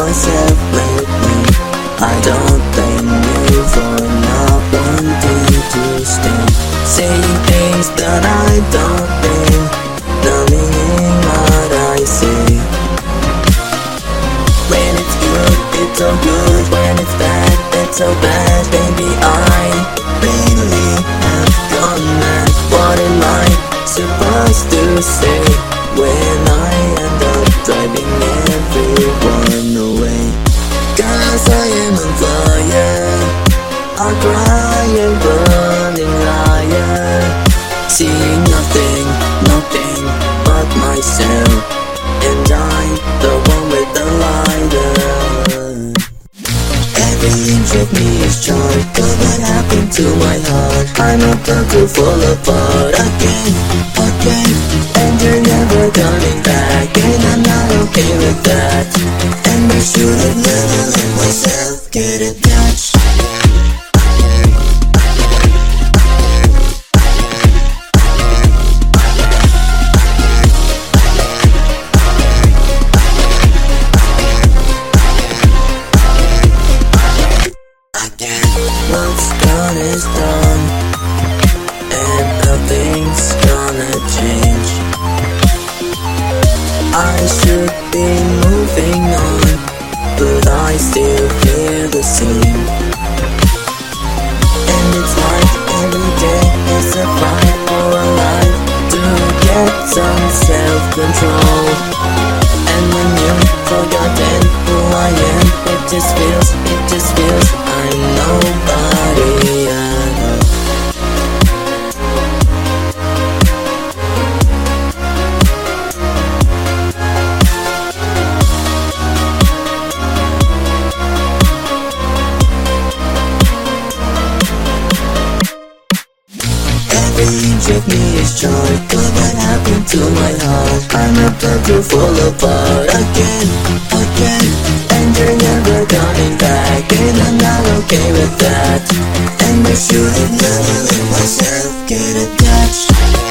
myself lately. I don't blame you for not wanting to stay, saying things that I don't mean, not meaning what I say. When it's good, it's so good. When it's bad, it's so bad. Baby, I really have gone mad. What am I supposed to say when I end up driving everyone away? 'Cause I am on fire, a crying, burning liar, seeing nothing, nothing but myself, and I'm the one with the lighter. Every inch of me is charred, but what happened to my heart? I'm about to fall apart again, again, and you're never coming back, and I'm not okay with that. And I should have never let myself get attached. What's done is done, and nothing's gonna change. I should be moving on, but I still feel the same. And it's like every day is a fight for a life to get some self-control. And when you've forgotten who I am, it just feels I'm nobody at all. Every inch of me is charred, but what happened to my heart? I'm about to fall apart again, again, and you're never coming back, and I'm not okay with that. And I should have never let myself get attached.